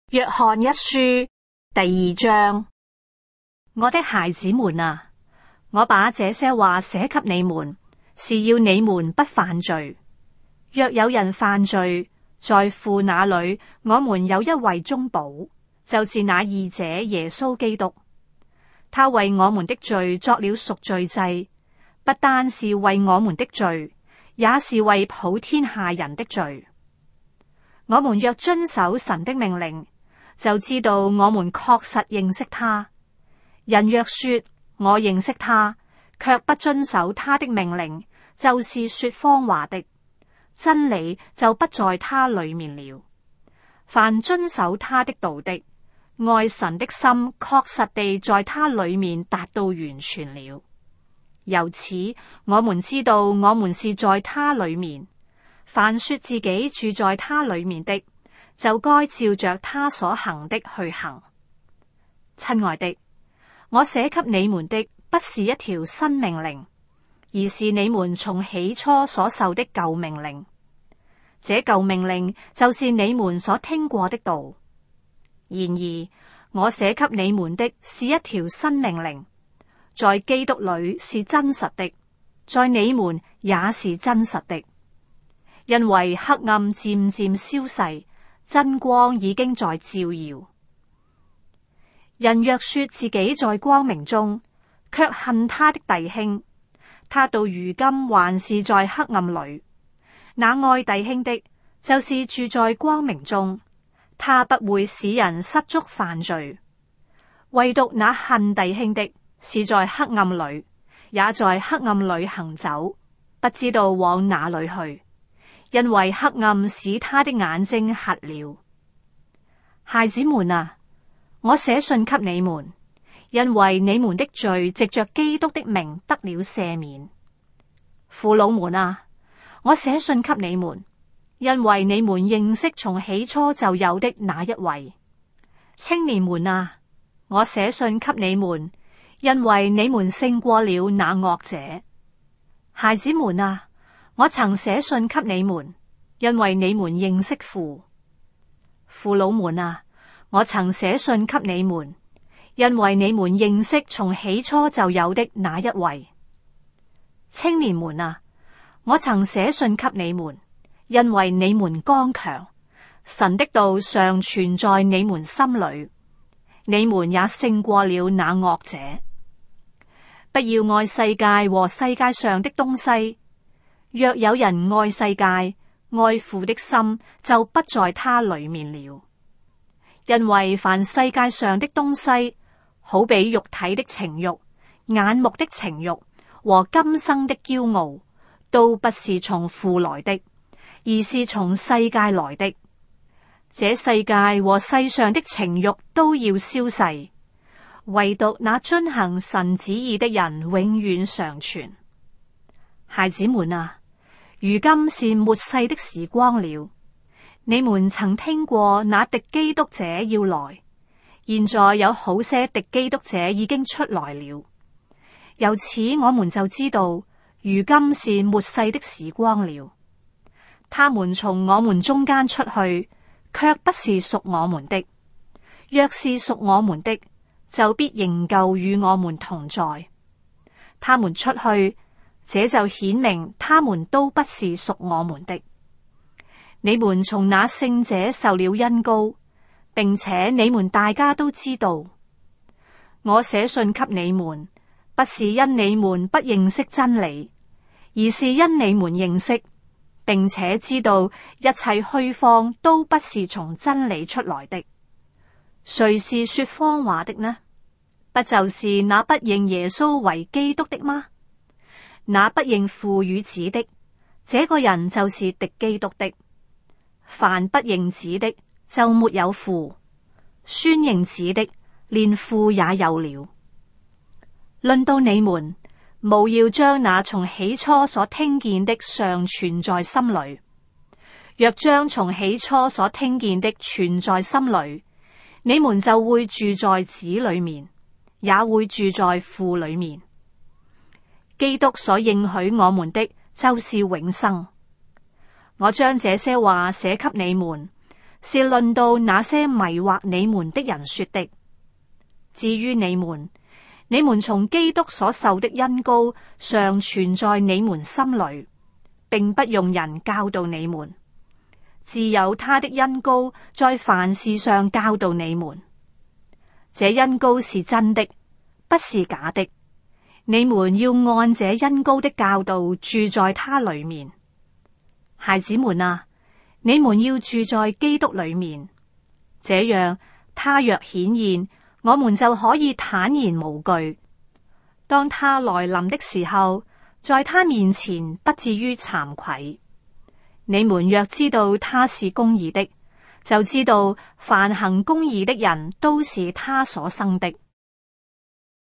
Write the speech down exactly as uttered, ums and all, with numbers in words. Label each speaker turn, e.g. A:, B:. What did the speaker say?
A: 約翰一書第二章。我的孩子們啊，我把這些話寫給你們，是要你們不犯罪。若有人犯罪，在父那裏，我們有一位中保，就是那義者耶穌基督。他為我們的罪作了贖罪祭，不單是為我們的罪，也是為普天下人的罪。我們若遵守神的命令，就知道我們確實認識他。人若說我認識他，卻不遵守他的命令，就是說謊話的，真理就不在他裏面了。凡遵守他的道的，愛神的心確實地在他裏面達到完全了。由此我們知道我們是在他裏面。凡說自己住在他裏面的，就該照着他所行的去行。親愛的，我寫給你們的不是一條新命令，而是你們從起初所受的舊命令。這舊命令就是你們所聽過的道。然而我寫給你們的是一條新命令，在基督裏是真實的，在你們也是真實的。因為黑暗漸漸消逝，真光已經在照耀。人若說自己在光明中，卻恨他的弟兄，他到如今還是在黑暗裏。那愛弟兄的，就是住在光明中，他不會使人失足犯罪。唯獨那恨弟兄的，是在黑暗裏，也在黑暗裏行走，不知道往哪裏去。因為黑暗使他的眼睛瞎了。孩子們啊，我寫信給你們，因為你們的罪藉着基督的名得了赦免。父老們啊，我寫信給你們，因為你們認識從起初就有的那一位。青年們啊，我寫信給你們，因為你們勝過了那惡者。孩子們啊，我曾寫信給你們，因為你們認識父。父老們啊，我曾寫信給你們，因為你們認識從起初就有的那一位。青年們啊，我曾寫信給你們，因為你們剛強，神的道尚存在你們心裏，你們也勝過了那惡者。不要愛世界和世界上的東西。若有人愛世界，愛父的心就不在他裏面了。因為凡世界上的東西，好比肉體的情慾、眼目的情慾和今生的驕傲，都不是從父來的，而是從世界來的。這世界和世上的情慾都要消逝，唯獨那遵行神旨意的人永遠常存。孩子們啊，如今是末世的時光了。你們曾聽過那敵基督者要來，現在有好些敵基督者已經出來了。由此我們就知道，如今是末世的時光了。他們從我們中間出去，卻不是屬我們的；若是屬我們的，就必仍舊與我們同在。他們出去，這就顯明他們都不是屬我們的。你們從那聖者受了恩膏，並且你們大家都知道。我寫信給你們，不是因你們不認識真理，而是因你們認識，並且知道一切虛謊都不是從真理出來的。誰是說謊話的呢？不就是那不認耶穌為基督的嗎？那不認父與子的，這個人就是敵基督的。凡不認子的，就沒有父；宣認子的，連父也有了。論到你們，務要將那從起初所聽見的常存在心裏。若將從起初所聽見的存在心裏，你們就會住在子裏面，也會住在父裏面。基督所應許我們的，就是永生。我將這些話寫給你們， 是論到那些迷惑你們的人說的。至於你們，你們從基督所受的恩膏常存在你們心裏，並不用人教導你們，自有他的恩膏在凡事上教導你們。這恩膏是真的，不是假的。你們要按這恩膏的教導住在他裏面。孩子們啊，你們要住在基督裏面，這樣他若顯現，我們就可以坦然無懼。當他來臨的時候，在他面前不至於慚愧。你們若知道他是公義的，就知道凡行公義的人都是他所生的。